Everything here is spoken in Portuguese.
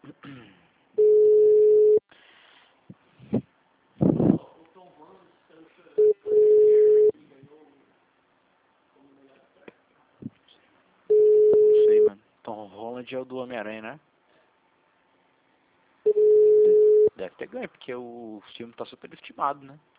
Não sei, mano. Tom Holland é o do Homem-Aranha, né? Deve ter ganho, porque o filme tá super estimado, né?